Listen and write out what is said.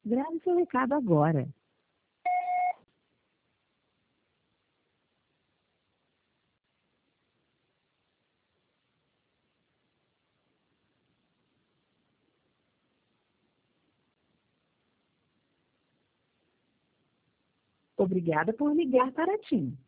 Grave seu recado agora. Obrigada por ligar para a TIM.